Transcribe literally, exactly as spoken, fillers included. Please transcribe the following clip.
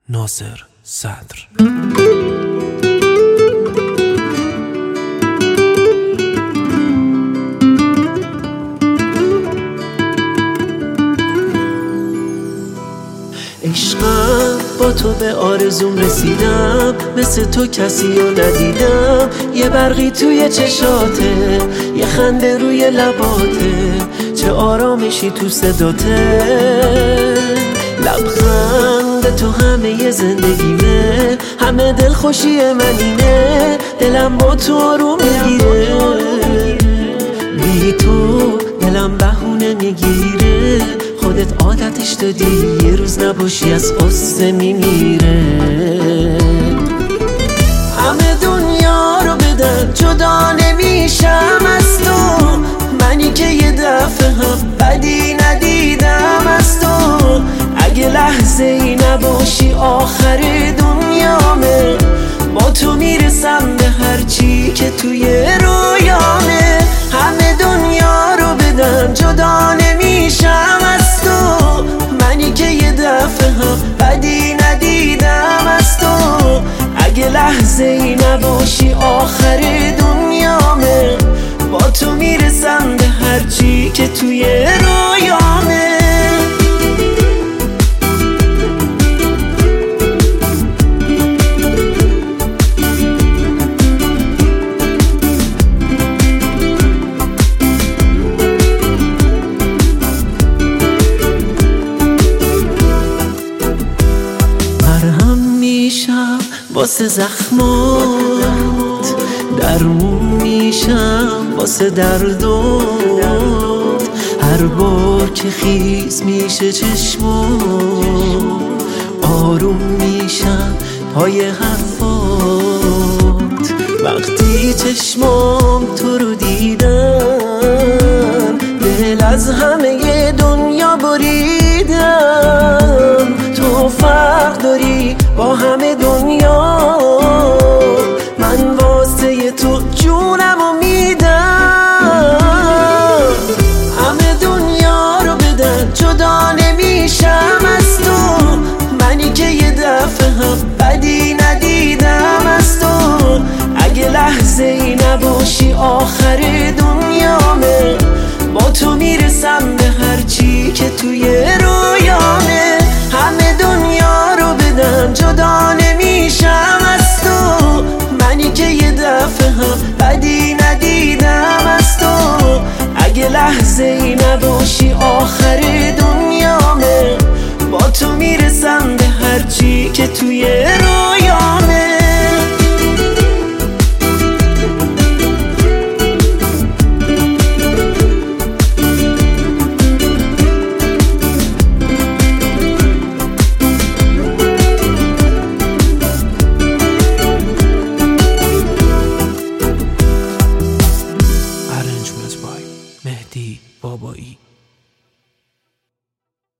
ناصر صدر. عشقم با تو به آرزوم رسیدم، مثل تو کسی رو ندیدم. یه برقی توی چشاته، یه خنده روی لباته، چه آرامشی تو صداته. لبخند تو همه ی زندگیمه، همه دلخوشی من اینه. دلم با تو آروم میگیره، بی تو دلم بهونه میگیره. خودت عادتش دادی، یه روز نباشی از قصه میمیره. همه دنیا رو بدن جدا نمیشم از تو، منی که یه دفعه هم بدی ندیدم از تو. اگه لحظه ای نباشی آخر دنیامه، با تو میرسم به هرچی که توی رویامه. همه دنیا رو بدن جدا نمیشم از تو، منی که یه دفعه هم بدی ندیدم از تو. اگه لحظه ای نباشی آخر دنیامه، با تو میرسم به هرچی که توی رویامه. واسه زخمات درمون میشم، واسه دردات هر بار که خیز میشه چشمات. آروم میشم پای حرفات، وقتی چشمام تو رو دیدن. دل از همه دنیا بریدم، تو فرق داری با همه دنیا. من واسه تو جونمو میدم. همه دنیا رو بدن جدا نمیشم از تو، منی که یه دفعه هم بدی ندیدم از تو. اگه لحظه ای نباشی آخر دنیامه، با تو میرسم به هرچی که توی رویامه. همه دنیا رو بدن جدا نمیشم از تو، منی که یه دفعه هم بدی ندیدم از تو. اگه لحظه ای نباشی آخر دنیامه، با تو میرسم به هرچی که توی رویامه.